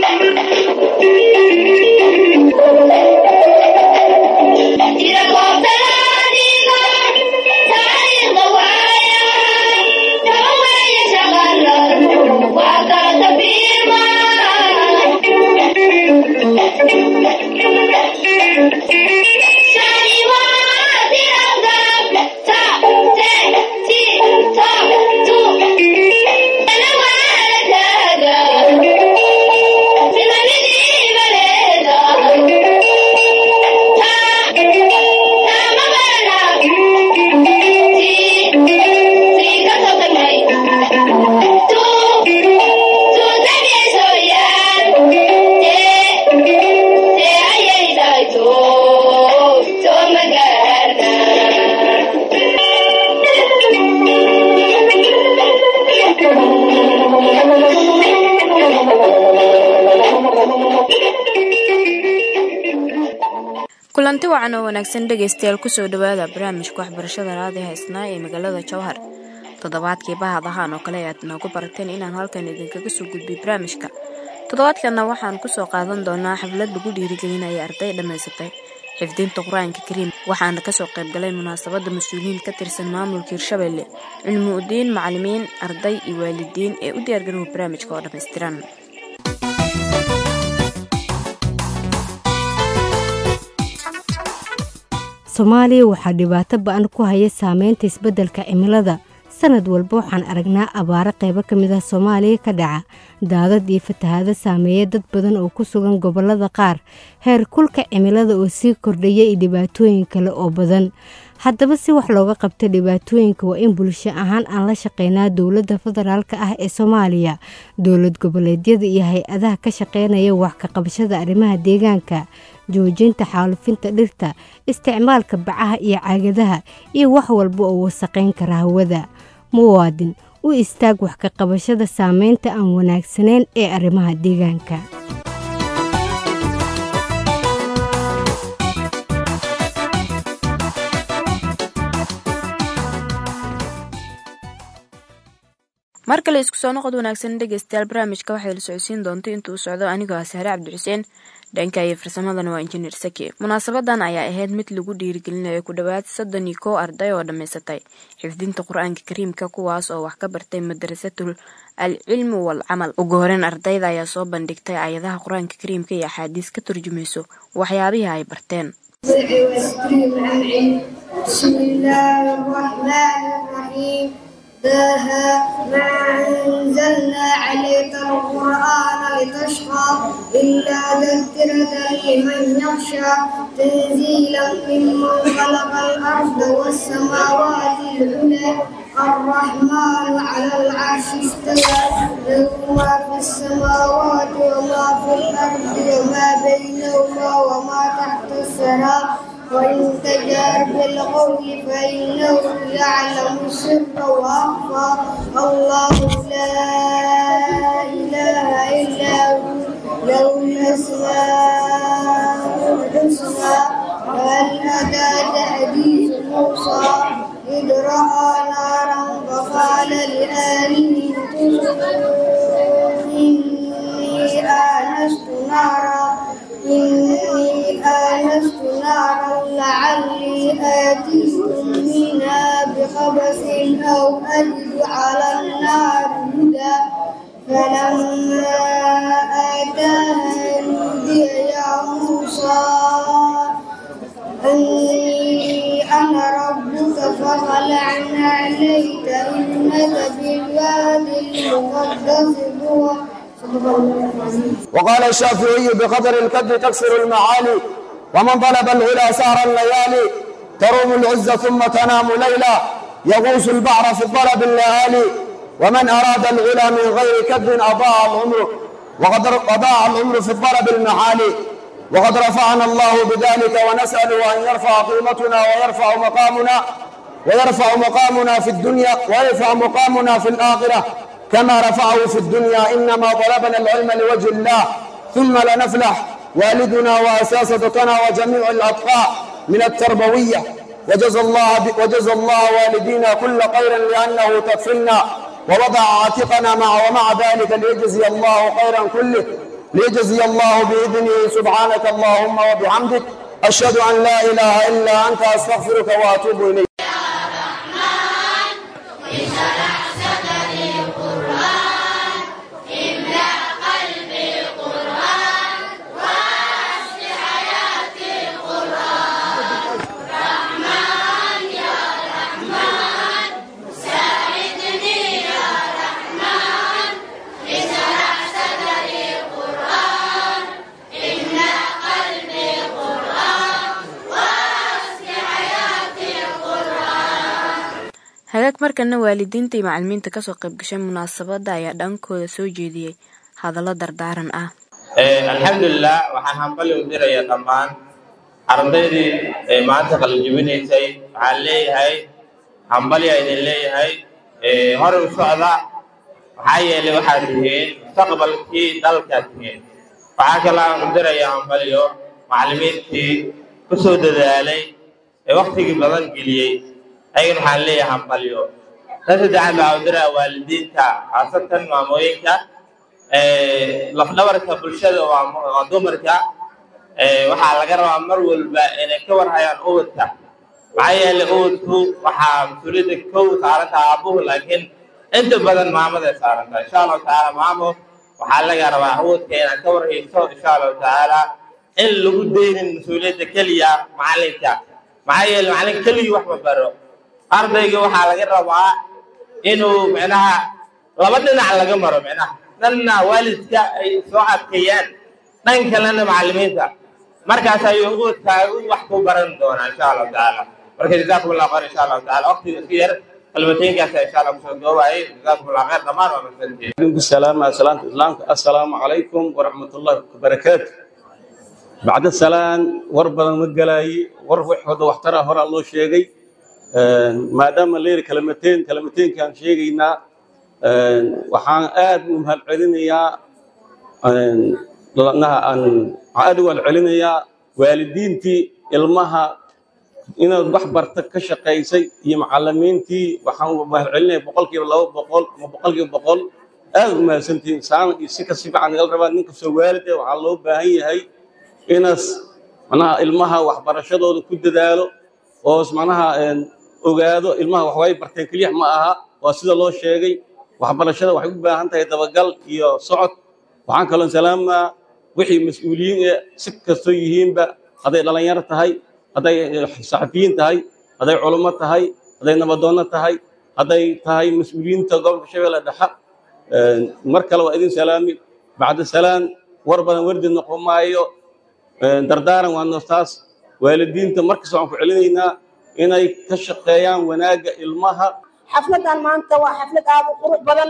kulanti wacan oo wanaagsan dhageystayaal ku soo dhawaada barnaamijka waxbarashada raadiyaha Isnaa ee magaalada Jowhar. Toddobaadkii bahadahan oo kale aad noogu barateen inaan halkan idinkaga soo gudbiyo barnaamijka. Toddobaadkana waxaan ku soo qaadan doonaa xaflad lagu dhiirigelinayo arday dhameysatay xifdinta Quraanka Kariim. waxaana ka soo qayb galay munaasabada mas'uuliyiin ka tirsan maamulka Hirshabelle, cilmi-udiin, macallimiin, arday iyo waalidiin ee u diyaar garowga barnaamijka oo dhameystiran. Soomaaliya waxaa dhibaato ba'an ku haya saameynta isbeddelka cimilada. Sanad walba waxaan aragnaa abaaro qaybo ka mid ah Soomaaliya ka dhaca, daadad iyo fatahaado saameeya dad badan oo ku sugan gobollada qaar. Heer kulka cimilada oo sii kordhaya iyo dhibaatooyin kale oo badan. Haddaba si wax looga qabto dhibaatooyinka waa in bulsho ahaan aan la shaqeynaa dowladda federaalka ah ee Soomaaliya, dowlad goboleedyada iyo hay'adaha ka shaqeynaya wax ka qabashada arrimaha deegaanka, joojinta xaalufinta dhirta, isticmaalka bacaha iyo caagadaha iyo wax walba oo wasakhayn kara hawada. Muwaadin, u istaag wax ka qabashada saameynta aan wanaagsanayn ee arrimaha deegaanka. marka la isku soo noqod wanaagsan dhageystayaal barnaamijka waxay la socodsiin doontaa intuu socdo anigoo ah Sahra Cabdi Xuseen dhanka iyo farsamadana waa injineer Saki. munaasabadan ayaa ahayd mid lagu dhiirigelinayo ku dhawaad 31 arday oo dhameysatay xifdinta Quraanka Kariimka kuwaas oo wax ka bartay madrasatul al-cilm wal amal. ugu horeen ardayda ayaa soo bandhigtay aayadaha Quraanka Kariimka iyo axaadiis ka turjumayso waxyaabaha ay barteen. Bismillahirrahmanirrahim. ما أنزلنا عليك القرآن لتشقى إلا تذكرة لمن يخشى تنزيلا ممن خلق الأرض والسماوات العلى الرحمن على العرش استوى له ما في السماوات وما في الأرض وما بينهما وما تحت الثرى وإن تجهر بالقول فإنه يعلم السر وأخفى الله لا إله إلا هو له الأسماء الحسنى. وهل أتاك حديث موسى إذ رأى نارا فقال لأهله إني آنست نارا لعلي آتيكم منها بخبث أو أجد على النار هدى. فلما آتاها نودي يا موسى أني أنا ربك فاخلع عليك إنك بالوادي المقدس طوى. وقال الشافعي بقدر الكد تكسر المعالي ومن طلب العلا سهر الليالي تروم العز ثم تنام ليلا يغوص البحر في طلب الليالي ومن أراد العلا من غير كد أضاع العمر وضاع العمر في طلب المعالي وقد رفعنا الله بذلك ونسأله أن يرفع قيمتنا ويرفع مقامنا في الدنيا ويرفع مقامنا في الآخرة كما رفعه في الدنيا. إنما طلبنا العلم لوجه الله ثم لنفلح. والدنا وأساستنا وجميع الأطفال من التربوية وجزى الله والدينا كل خير لأنه تكفلنا ووضع عاتقنا ومع ذلك ليجزي الله خيرا كله ليجزي الله بإذنه. سبحانك اللهم وبحمدك أشهد أن لا إله إلا أنت أستغفرك وأتوب إليك. hagaag markana waalidiinta iyo macallimiinta kasoo qayb gashay munaasabada ayaa dhankooda soo jeediyey hadallo dardaaran ah. alxamdulilah waxaan hambali u dirayaa dhammaan ardaydii maanta qalinjibinaysay. waxaan leeyahay hambali idin leeyahay hore u socda, maxaa yeelay waxaad tihiin mustaqbalkii dalkaad tihiin. waxaa kale aan u dirayaa hambaliyo macallimiintii ku soo dadaalay ee waktigii badan geliyey, ayagana waxaan leeyahay hambaliyo. tan saddexaad waxaa u dirayaa waalidiinta, khaasatan maamooyinka lafdhabarka bulshada waa dumarka. waxaa laga rabaa mar walba inay ka warhayaan ubadka, maxaa yeelay ubadku waxaa mas-uuliyadda kow saarantaha aabuhu, laakiin inta badan maamaday saarantaha. insha allahu tacaala maamo waxaa laga rabaa ubadka inaad ka warhayso insha allahu tacaala, in lagu daynin mas-uuliyadda keliya macalinka, maxaa yeelay macalin keligii wax ma baro. ardayga waxaa laga rabaa inuu micnaha laba dhinac laga maro, micnaha dhanna waalidka ay soo adkeeyaan, dhan kalena macallimiinta. markaas ayuu ubadkaagu wax ku baran doonaa insha allahu tacaala. marka jazaakum allahu khayr insha allahu tacaala. waqtiga iska yar kalmateenkaas insha allah kusoo goobaayay. jazaakum allahu khayr dhammaan waa mahadsantihiin. عليكم السلام سلامة الإسلام. السلام عليكم ورحمة الله وبركاته. بعد السلام وربنا مجلاي ورفع هذا واحترى هرا الله شيء ما دام الليل كلمتين كان شيءنا وحان آد مهالعلنيا لأنها أن عاد والعلنيا والدينتي المها إن بحبرتك كشقيسي هي معلمينتي وحان مهالعلنيا بقولك الله بقول ما سنتي إنسان يسكت سبعة عن الربا نك سوالده وعلو بهاي هاي إنس أنا المها وحبرشده كد داله واسمعناها ogaado ilmaha wax way barteen kaliya ma aha, waa sida loo sheegay. waxbarashada waxay u baahan tahay dabagal iyo socod. waxaan kaloo salaamaa wixii mas'uuliyiin si kastoo yihiinba, haday dhalinyaro tahay, haday saxafiyiin tahay, haday culimo tahay, haday nabadoon tahay, haday tahay mas'uuliyiinta gobolka Shabeelle Dhexe. mar kale waa idin salaami. bacda salaam war badan wardi noqomaayo dardaaran waa noostaas. waalidiinta markasta waxaan ku celinaynaa inay ka shaqeeyaan wanaaga ilmaha. xafladan maanta waa xaflad aad u qurux badan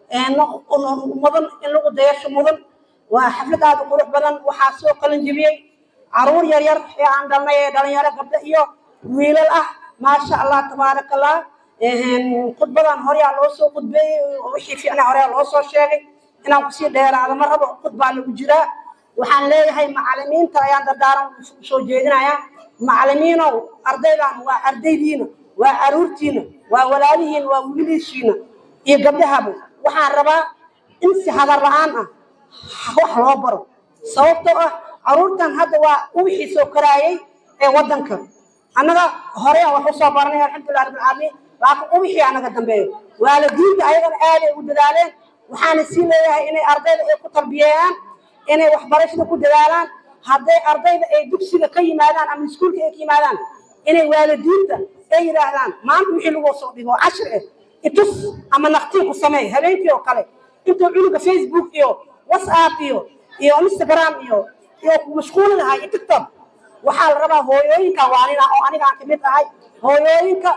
mudan in lagu dayasho mudan. waa xaflad aad u qurux badan. waxaa soo qalin jibiyey caruur yar yar ee aan dhalnay ee dhalinyaro gabdho iyo wiilal ah. maasha allah tabaaraka allah. khudbadan horeyaa loo soo khudbeeyey, wixii fiicnaa horeyaa loo soo sheegay. inaan kusii dheeraado ma rabo, khudbaa lagu jiraa. waxaan leeyahay macallimiinta ayaan dardaaran soo jeedinayaa. macallimiinow, ardaydan waa ardaydiina, waa caruurtiina, waa walaalihiin, waa wiilashiina iyo gabdhahaba. waxaan rabaa in si hadar la'aan ah wax loo baro, sababtoo ah caruurtan hadda waa wixii soo karaayay ee wadanka. annaga hore wax u soo baranay alxamdulilah rabbil caalamiin, laakiin wixii anaga dambeeyo waalidiinta ayagana aad ay u dadaaleen. waxaana sii leeyahay inay ardayda ay ku tarbiyeeyaan, inay waxbarashada ku dadaalaan. hadday ardayda ay dugsiga ka yimaadaan ama iskuulka ay ka yimaadaan, inay waalidiinta ay yidhaahdaan maanta wixii lagu soo dhigo cashir itus ama naqtiin ku sameey. habeenkii oo kale intuu cunuga Facebook iyo WhatsApp iyo Instagram iyo mashquul lahay iyo TikTok. waxaa la rabaa hooyooyinka waalina oo aniga aan kamid ahay, hooyooyinka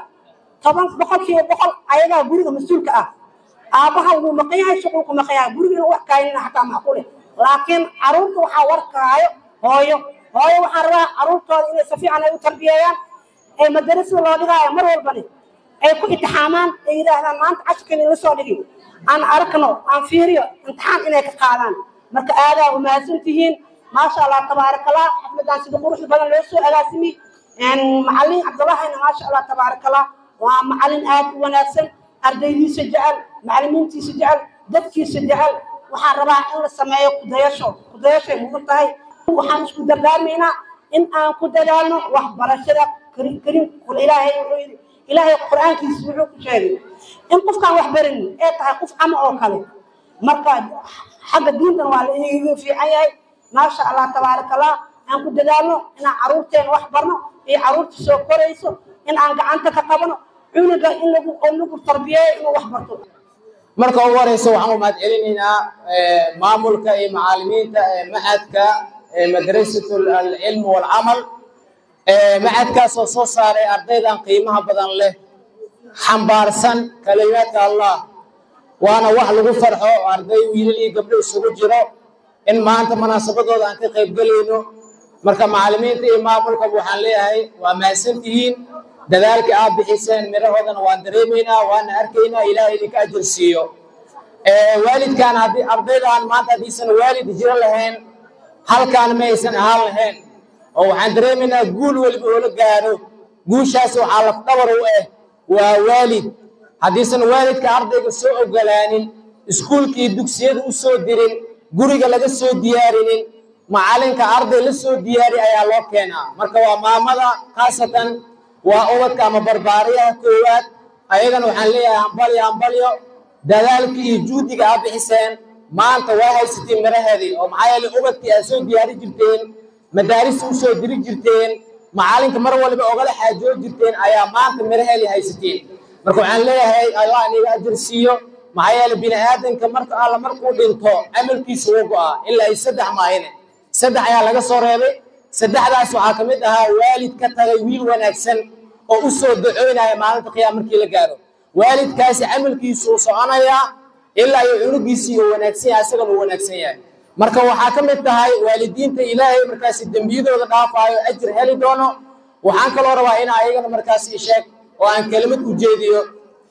100% ayagaa guriga mas'uulka ah. aabaha wuu maqan yahay, shaquu maqan yahay, guriga inuu wax kaaynin xataa macquul. laakiin caruurta waxaa warkaayo hooyo waxaan rabaa caruurtooda inay si fiican ay u tarbiyeeyaan, ay madarasada loo dhigaayo mar walbani ay ku imtixaamaan, ay yidhaahdaan maanta cashirkan ila soo dhigi, aan aragno, aan fiiriyo, imtixaan inay ka qaadaan. marka aadaa u mahadsantihiin. maasha allah tabaaraka allah. xafladan sida quruxda badan loo soo agaasimay. macallin cabdulahina maasha allah tabaaraka allah waa macallin aad u wanaagsan, ardaydiisa jecel, macallimiintiisa jecel, dadkiisa jecel. waxaan rabaa in la sameeyo kudayashay mudan tahay waxaan isku dardaarmaynaa in aan ku dadaalno waxbarashada kariimka ilaahay wuxuu yidhi ilaahay qur-aankiisa wuxuu ku sheegay in qofkaan wax barin ee tahay qof cama oo kale marka xagga diintan waa la iiga fiican yahay maasha allah tabaaraka allah aan ku dadaalno inaan caruurteena wax barno iyo caruurta soo korayso in aan gacanta ka qabano cunuga in lagu tarbiyeeyo inuu wax barto marka ugu horeysa waxaan u mahadcelinaynaa maamulka iyo macallimiinta macadka madrasatul ilm wal amal macadkaas oo soo saaray ardaydan qiimaha badan leh xambaarsan kalimaadka allah waana wax lagu farxo arday wiilal iyo gabdho isugu jiro in maanta munaasabadooda aan ka qayb galayno marka macallimiinta iyo maamulka waxaan leeyahay waa mahadsantihiin dadaalka aad bixiseen mirahoodana waan dareemaynaa waana arkaynaa ilaahay idinka ajir siiyo waalidkan haddii ardaydan maanta haddiisan waalid jiro lahayn halkaan ma aysan ahaan lahayn oo waxaan dareemaynaa guul weliba oo la gaaro guushaas waxaa lafdhabar u ah waa waalid haddiisan waalidka ardayga soo ogolaanin iskuulkii dugsiyada u soo dirin guriga laga soo diyaarinin macalinka arday la soo diyaari ayaa loo keenaa marka waa maamada khaasatan waa ubadka ama barbaariyaha koowaad ayagana waxaan leeyahay hambalyo dadaalkii iyo juhdiga aad bixiseen maanta waa haysatiin miraheedii oo maxaa yeelay ubadkii aad soo diyaari jirteen madaarista u soo diri jirteen macalinka mar waliba ogala xaajoo jirteen ayaa maanta miraheedii haysatiin marka waxaan leeyahay allah iniga ajir siiyo maxaa yeelay bini aadanka marka alla markuu dhinto camalkiisa wuu go'aa ilaa ay 3 maahine 3 ayaa laga soo reebay 3daas waxaa ka mid ahaa waalid ka tagay wiil wanaagsan oo u soo duceynaya maalinta qiyaam markii la gaaro waalidkaasi camalkiisu uu soconayaa ilaa ay cunugiisii uu wanaagsan yahay asagana uu wanaagsan yahay marka waxaa ka mid tahay waalidiinta ilaahay markaasi dembiyadooda dhaafaayo ajir heli doono waxaan kaloo rabaa in ayagana markaasi sheeg oo aan kelimad u jeediyo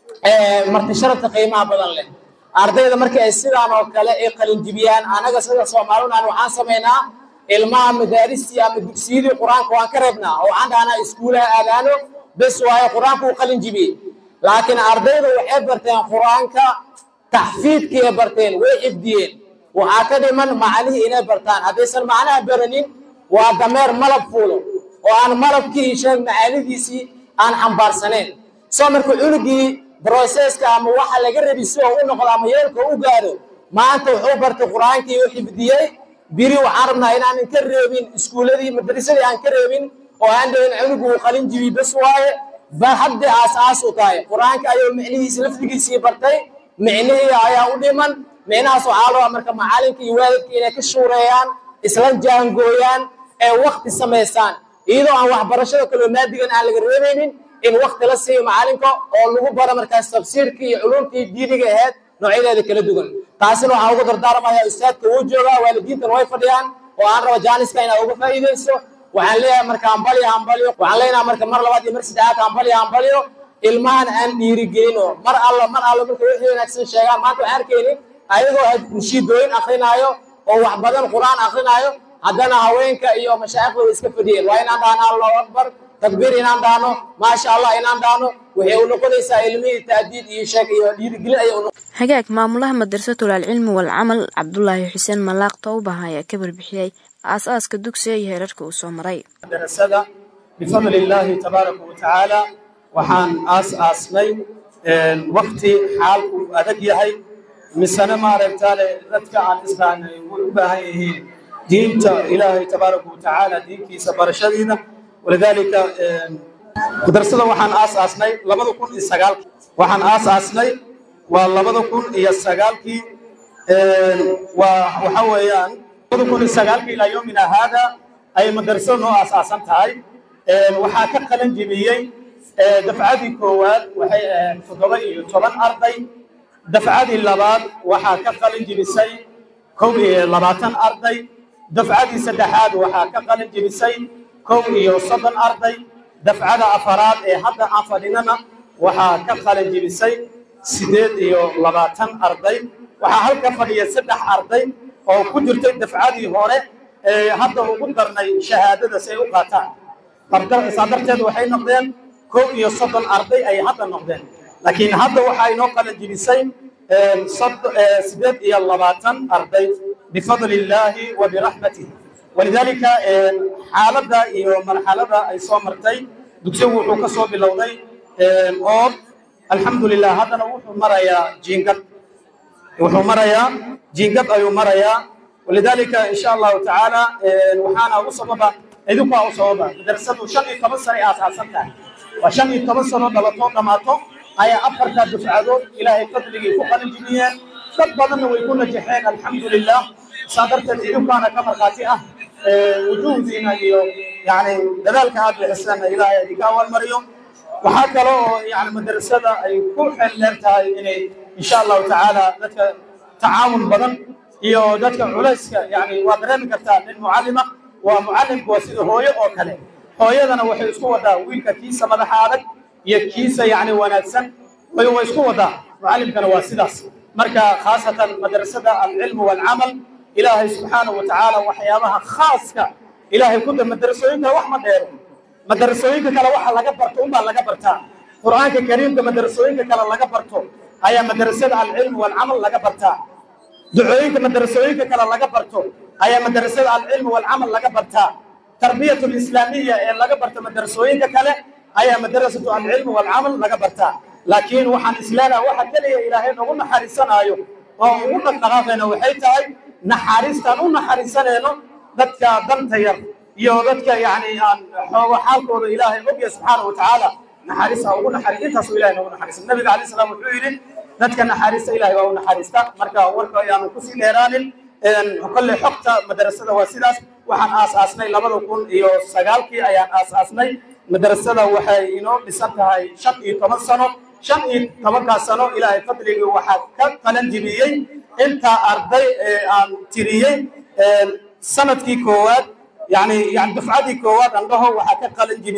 marti sharafta qiimaha badan leh ardayda markii ay sidaan oo kale ay qalin jibiyaan anaga sida Soomaaliland waxaan sameynaa ilmaha madaaristi ama dugsiyada quraanka waan ka reebnaa oo aan dhahnaa iskuulaha aadaano bas waayo quraanku qalin jibiyay laakiin ardayda waxay barteen quraanka taxfiidkii ay barteen way xifdiyeen waxaa ka dhiman macnaheedu inay bartaan haddaysan macnaha baranin waa dameer malab fuulo oo aan malabkii sheeg macnaheediisii aan xambaarsaneyn soo marka cunugii processka ama waxa laga rabi si uu noqdo ama yeelka u gaaro maanta wuxuu bartay quraankii uu xifdiyay biri waxaan rabnaa inaan ka reebin iskuuladii madrasadii aan ka reebin oo aan dhayn cunugu qalin jibi bas waaye ba hadda aas u tahay quraanka ayuu macnihiisa lafdigiisii bartay macnaheedu ayaa u dhiman macnahaas waxaa loo marka macalinka iyo waalidka inay ka shuureeyaan isla jaangooyaan ee waqti sameysaan iyadoo aan waxbarashada kale maadigan aan laga reebaynin in waqti la siiyo macalinka oo lagu baro markaas tafsiirka iyo culumtii diiniga ahayd noocyada kala duwan taasina waxa ugu dardaarmaya ustaadka uu jooga waalidiintan way fadhiyaan oo aan rabo jaaniska inay uga faa'iideyso waxaan leeyahay marka hambalyo waxaan leenahay marka mar labaad iyo mar saddexaad hambalyo ilmahan aan dhiirigelino mar alla marka wixii wanaagsan sheegaan maanta waxaan arkayni ayagoo nashiidooyin akhrinayo oo wax badan quraan akhrinayo haddana haweenka iyo mashaayikhdooda iska fadhiyeen waa inaan dhahno allahu akbar takbiir inaan dhahno maasha allah inaan dhahno waxay u noqonaysaa ilmihii taadiid iyo sheeg iyo dhiirigelin ayay u hagaag maamulaha madrasatul ilmi wal amal Cabdullaahi Xuseen Malaaq Tawbaha ayaa ka warbixiyay aasaaska dugsiga iyo heerarka uu soo maray madrasada bifadlillaahi tabaaraka wa tacaala waxaan aasnay waqti xaalku adag yahay misana maaragtaane dadka aan islaamay u baahan yihiin diinta ilaahay tabaaraka wa tacaala diinkiisa barashadiina walidaalika madrasada waxaan aasnay 2009 waxaan aasnay waa 2009 waxa weeyaan 2009 ilaa yoomina hada ay madrasada noo aasaasan tahay waxaa ka qalan jibiyay dafcadii koowaad waxay 17 arday dafcadii labaad waxaa ka qalin jibisay 20 arday dafcadii saddexaad waxaa ka qalin jibisay 30 arday dafcada afaraad ee hadda aan fadhinana waxaa ka qalin jibisay 28 arday waxaa halka fadhiya 3 arday oo ku jirtay dafcadii hore ee hadda ugu darnay shahaadada si ay u qaataan darteed waxay noqdeen 30 arday ay hadda noqdeen laakiin hadda waxa ay noo qalin jibisay سدد إلى اللباتن أرضي بفضل الله وبرحمته ولذلك حالة مرحلة أي صومرتي دكتور وحكسو باللوضي أو الحمد لله هذا نوح مريا جينجب وحو مريا جينجب أي مريا ولذلك إن شاء الله تعالى وحانا وصببا إذوكا وصببا درسته شني تمسر أساسا وشني تمسر دلتو دماتو أي أفرك دفعه إلهي فضله فوق الجميع تبضن ويكون جحين الحمد لله صادرت إذوكا أنا كمرقاتئة وجودنا يعني ذلك هذا الإسلام إلهي ذكاء والمريم وحكى يعني مدرسة أي كل حلمتها إن شاء الله تعالى ذلك تعاون بدن iyo dadka culayska yani waa dareemi kartaa nin mucallima waa mucallimku waa sida hooyo oo kale hooyadana waxay isku wadaa wiilka kiisa madaxa adag iyo kiisa yani wanaagsan way isku wadaa mucallimkana waa sidaas marka khaasatan madrasada al-ilm wal amal ilaahay subhanahu wa ta'ala waxyaabaha khaaska ilaahay ku madrasooyinka wax ma dheero madrasooyinka kale waxa laga barto uma laga bartaa quraanka kariimka madrasooyinka kale laga barto ayaa madrasada al-ilm wal amal laga bartaa دعوينك مدرسوينك كلا لغا برتو ايا مدرسه العلم والعمل لغا برتا تربيه الاسلاميه لغا برتا مدرسوينك كلا ايا مدرسه العلم والعمل لغا برتا لكن وحن اسلانا waxa kaliya ilaahay nagu naxariisanayo oo ugu dhaqaaqayna waxay tahay naxariistan u naxariisanayno dadka danta yar iyo dadka yani aan xoogo xaalkooda ilaahay og yahay subhanahu wa ta'ala naxariisa ugu naxariintaas ilaahay nagu naxariisan nabiga kaleey salaam wuxuu yiri dadka naxariista ilaahay waa naxariista marka warka ayaanu ku sii dheeraanin kulli xogta madrasada waa sidaas waxaan aasaasnay 2009 ayaan aasaasnay madrasada waxay inoo dhisan tahay 15 sano 15 sano ilaahay fadliga waxa ka qalan jibiyay inta arday aan tiriyay sanadkii koowaad yani dufcadii koowaad andaho waxa ka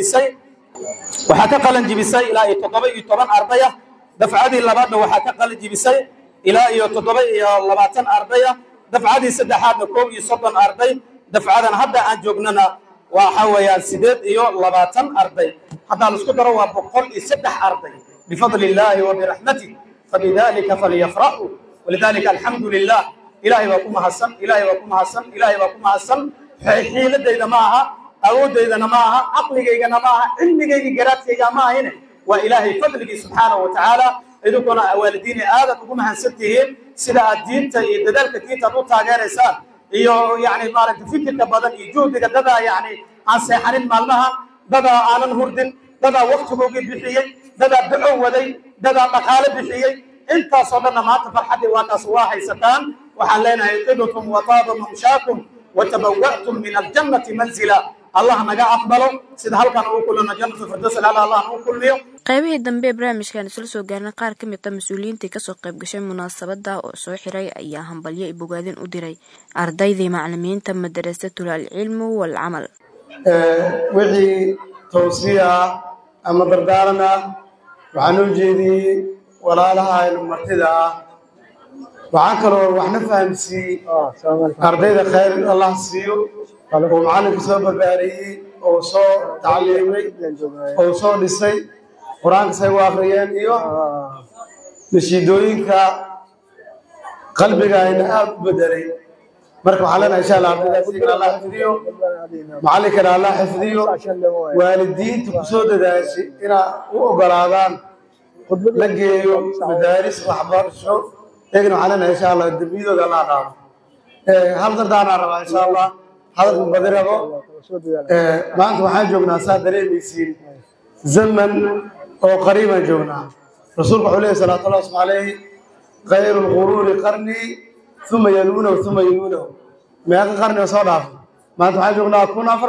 qalan jibisay ilaa 17 arday دفعتي لبادنا وحكا قال جيبسي إلى 27 أرضية دفعتي سدحاتنا كوب يصدن أرضي دفعتنا هدا أن جوجنا وحويا سدد لباتن أرضي هذا السكر هو بقول سدح أرضي بفضل الله وبرحمته فبذلك فليفرحوا ولذلك الحمد لله إلهي وكم حسن إلهي وكم حسن إلهي وكم حسن حين لدينا معها أود إذا معها عقلي جينا معها علمي جرات جينا معها هنا وإلهي فضلك سبحانه وتعالى إذا كنا والدين آدم وهم هنسبتهم سلا الدين تدلك كيتا نوتا غير إنسان يعني ما رأيت فكرة بدل يجود كذا يعني عن سيحرين مالها ددا آن هردن ددا وقت موجود بحيي ددا دعو ودي ددا مقالب بحيي أنت صدرنا ما تفرحت وتصواحي ستان وحلينا يقدكم وطاب ممشاكم وتبوأتم من الجنة منزلا الله نجا أقبله سيد هل كان أقولنا جنة الفردوس على الله نقول اليوم qaybihii dambe ee barnaamijkan isla soo gaarnay qaar ka mid ah mas'uuliyiintii ka soo qayb gashay munaasabada oo soo xiray ayaa hambalyo iyo bogaadin u diray ardaydii macallimiinta madrasatul ilm wal amal wixii tawsiya ama dardaarana waxaan u jeediyay walaalaha aynu martida waxaan kaloo waxna fahamsi ardayda khayr Allah siiyo oo macallinka soo barbaariyay oo soo tacliimay oo soo dhisay quraanka say waaqriyeen iyo nashiidooyinka qalbiga ayna aad u bedelay marka waxaan leenahay insha Allah ardayda Allah xifdiyo macallinka Allah xifdiyo waalidiinta ku soo dadaashay ina u ogolaadaan la geeyo madaaris waxbarasho eegna waxaan leenahay insha Allah dambiyadooda Allah qaado hal dardaana rabaa insha Allah hadalku badirabo maanta waxaan joognaa saa dareemaysiin zaman oo qariiban joognaa rasuulku wuxuu leeyahay salaatu Allahi alayhi khayrul quruni qarni thumma yalunahu meeqa qarni soo dhaaf maanta waxaan joognaa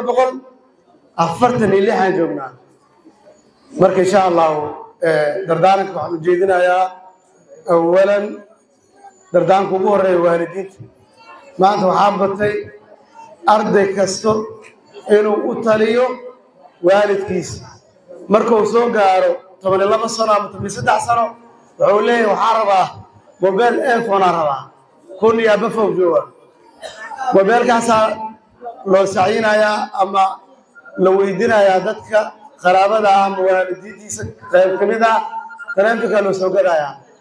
1446 aan joognaa marka insha Allah dardaaranka waxaan u jeedinayaa awalan dardaanka ugu horeeya waalidiinta maanta waxaa batay arday kasto inuu u taliyo waalidkiisa markuu soo gaaro 12 sano ama 13 sano wuxuu leeyahay waxaan rabaa mobile iPhone aan rabaa kun iyo bafo jooga mobilkaas loo saciinayaa ama la weydiinayaa dadka qaraabada ama waalidiintiisa qayb kamid ah taleefanka loo soo gadayaa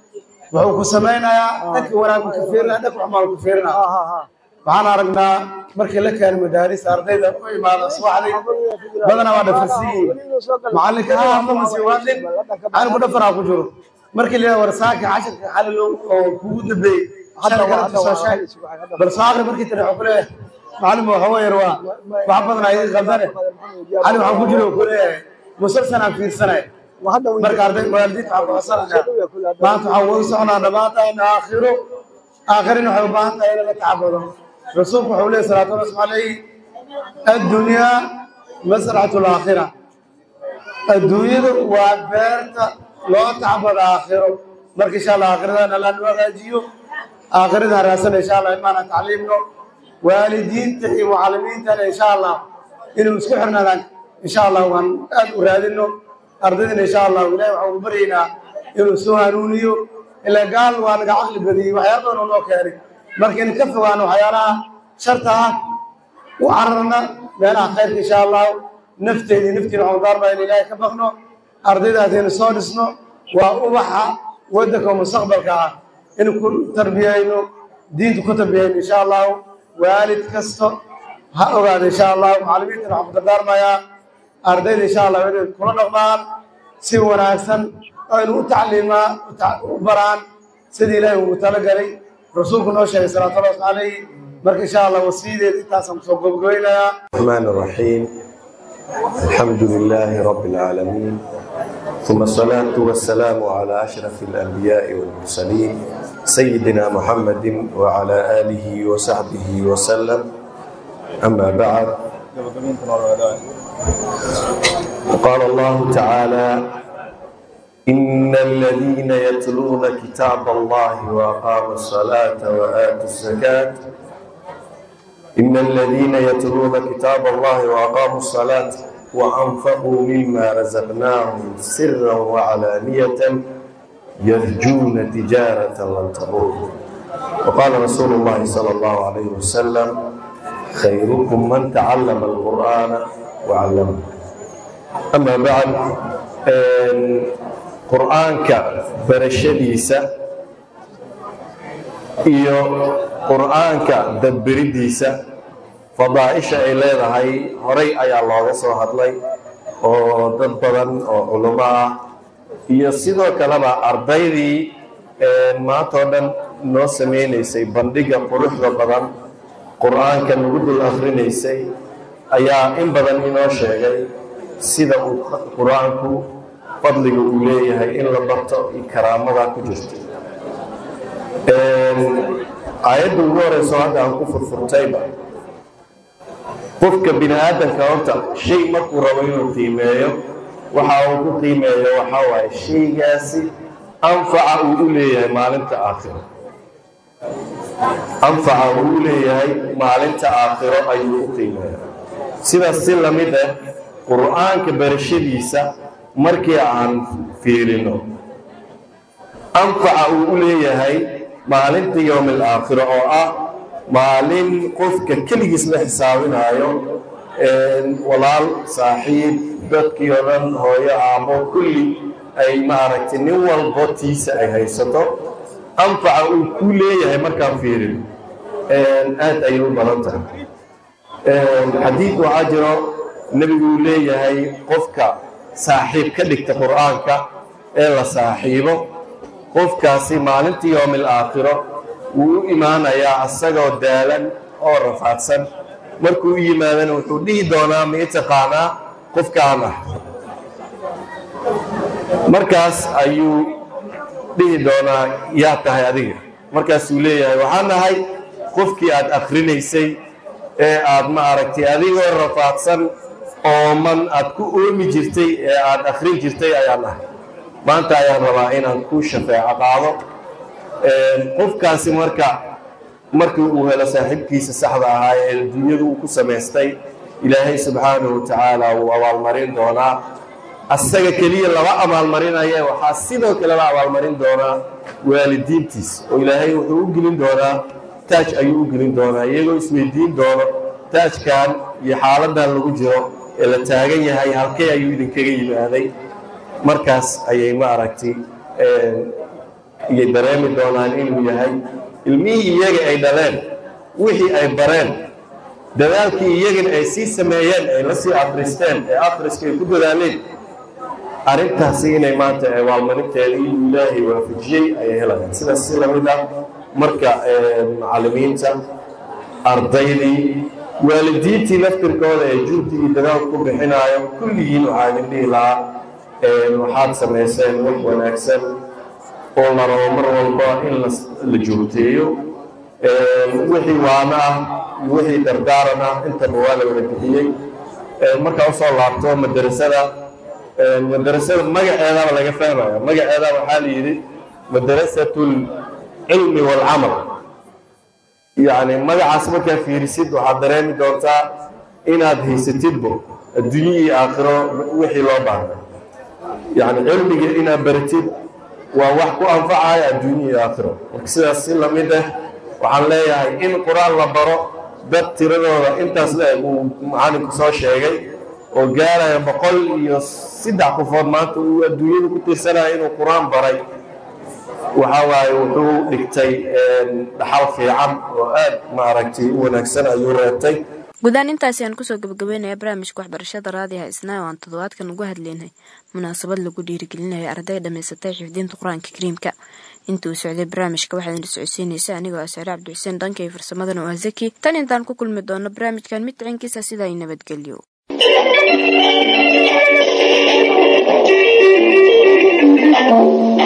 wuxuu ku samaynayaa dhanka wanaag ku fiirina dhanka xumaan ku fiirina waxaan aragnaa markii la keenay madaaris ardayda u imaada subaxdii badanaa waa dhafarsiiyey macallinka hadlamasi waa nin anigu dhafaraa ku jiro markii la warsaaka casharka xalalow oo kugu dambeeyey bal soo akri markii tiri wuxuu ku leeyahay macallin waxa weeyar waa wax badan ay qaldane ani waxaan ku jiro ku leeyahay musalsalaan fiirsanay marka arday waalidiinta waxaan ku xasanaa maanta waxaan wada soconaa dhammaantaan aakhirin waxay u baahan tahay in la tacabado rasuulku wuxuu leeyahay salaatu llahi calayhi addunyaa masracatu laakhira adduunyadu waa beerta loo tacbado aakhiro marka insha allah aakhiradan alla noo hagaajiyo aakhiradan raasana insha allah imaana tacliimno waalidiinta iyo mucallimiintana insha allah inuu isku xirnaadaan insha allah waan aad u raadino ardaydina insha allah ilaahay waxaan u baryaynaa inuu soo hanuuniyo ilaa gaal waa naga caqli badiyey waxyaala badan oo noo keenay marka in ka fogaano waxyaalaha sharta ah u cararna meelaha khayrka insha allah nafteedii naftiina waxaan daarnaa in ilaahay ka baqno ardaydaasaynu soo dhisno waa ubaxa waddanka mustaqbalka ah in ku tarbiyayno diinta ku tarbiyayno insha allahu waalid kasto ha ogaado insha allahu macallimiintana waxaan ku dardaarmayaa ardayda insha allah inay kula dhaqmaan si wanaagsan aynu u tacliimaa u baraan sidii ilaahay ugu talagalay rasuulku noo sheegay salaatullahi calayhi marka insha allah wasiideed intaasaan kusoo gobgoynayaa الرحمن الرحيم الحمد لله رب العالمين ثم الصلاة والسلام على أشرف الأنبياء والمرسلين سيدنا محمد وعلى آله وصحبه وسلم أما بعد وقال الله تعالى إن الذين يتلون كتاب الله وأقاموا الصلاة وآتوا الزكاة إن الذين يتلون كتاب الله وأقاموا الصلاة وأنفقوا مما رزقناهم سرا وعلانية يرجون تجارة لن تبور وقال رسول الله صلى الله عليه وسلم خيركم من تعلم القرآن وعلمه أما بعد قرآنك برشديسة iyo qur'aanka dabiridiisa fadaaisha ay leedahay horay ayaa looga soo hadlay oo dad badan oo culimo ah iyo sidoo kaleba ardaydii maanta oo dhan noo sameynaysay bandhiga quruxda badan qur'aanka nagu dul akhrinaysay ayaa in badan inoo sheegay sida uu qur'aanku fadliga uu leeyahay in la barto iyo karaamada ku jirto aayadda ugu horeyso hadda aan ku furfurtayba qofka bini aadamka horta shay markuu rabo inuu qiimeeyo waxa uu ku qiimeeyo waxaa waaye shaygaasi anfaca uu u leeyahay maalinta aakhiro anfaca uu u leeyahay maalinta aakhiro ayuu u qiimeeya sidaas si lamid ah qur'aanka barashadiisa markii aan fiirino anfaca uu u leeyahay maalinta yowm alaakhira oo ah maalin qofka keligiis la xisaabinayo walaal saaxiib dadkii oo dhan hooyo aabbo kulli ay maaragtay nin walbo tiisa ay haysato anfaca uu ku leeyahay markaan fiirin aad ayay u badan tahay xadiid waxaa jiro nebigu uu leeyahay qofka saaxiib ka dhigta qur'aanka ee la saaxiibo qofkaasi maalintii yowm alaakhiro wuu u imaanayaa asagoo daalan oo rafaadsan markuu u yimaadana wuxuu dhihi doonaa ma i taqaanaa qofkaan ah markaas ayuu dhihi doonaa yaa tahay adiga markaasuu leeyahay waxaan nahay qofkii aad akhrinaysay ee aad ma aragtay adigoo rafaadsan ooman aad ku oomi jirtay ee aad akhrin jirtay ayaan nahay maanta ayaan rabaa inaan ku shafeeco qaado qofkaasi markii uu helo saaxiibkiisa saxda ahaa ee dunyadu uu ku samaystay ilaahay subxaanahu wa tacaala wuu abaalmarin doonaa asaga keliya laba abaalmarinaya waxaa sidoo kale la abaalmarin doonaa waalidiintiis oo ilaahay wuxuu u gelin doonaa taaj ayuu u gelin doonaa iyagoo isweydiin doono taajkan iyo xaaladan lagu jiro ee la taagan yahay halkee ayuu idinkaga yimaaday markaas ayay ma aragtay iyo dareemi doonaan inuu yahay ilmihii iyaga ay dhaleen wixii ay bareen dadaalkii iyagana ay sii sameeyeen ay la sii akhristeen ee akhriska ay ku dadaaleen arrintaasi inay maanta abaalmarinteedii ilaahay waafajiyey ayay helayaan sidaas si lamid ah marka macallimiinta ardaydii waalidiintii laftirkooda ee juhdigii dadaal ku bixinaayo kulligiin waxaa idin dhihi lahaa waxaad samayseen wax wanaagsan oo la rabo mar walba in la joogteeyo wixii waana ah iyo wixii dardaaran ah intaba waa la wada bixiyey markaa usoo laabto madarasada magaceedaba laga fahmaya magaceeda waxaa la yidhi madarasatul cilmi walcamal yacni magacaas markaa fiirisid waxaad dareemi doontaa inaad haysatidbo adduunye iyo aakhiro wixii loo baahna yacni cilmiga inaad baratid waa wax ku anfacaya adduunye iyo aakhiro marka sidaas si lamid ah waxaan leeyahay in qur-aan la baro dad tiradooda intaas le-eg uu macallinku soo sheegay oo gaaraya 103 qofood maanta uu adduunyada ku tiirsanaya inuu qur-aan baray waxa waaye wuxuu dhigtay dhaxal fiican oo aad maaragtay u wanaagsan ayuu reebtay guudaan intaasi aan kusoo gabagabeynaya barnaamijka waxbarashada raadiyaha isnaa oo aan toddobaadkan ugu hadlaynay munaasabad lagu dhiirigelinayo arday dhammaysatay xifdinta qur-aanka kariimka intuu socday barnaamijka waxaa idin socodsiinaysa anigoo Saare Cabdi Xuseen dhanka iyo farsamadana waa Zaki tan intaan ku kulmi doono barnaamijkan mid ciinkiisa sida ay nabadgelyo Thank you.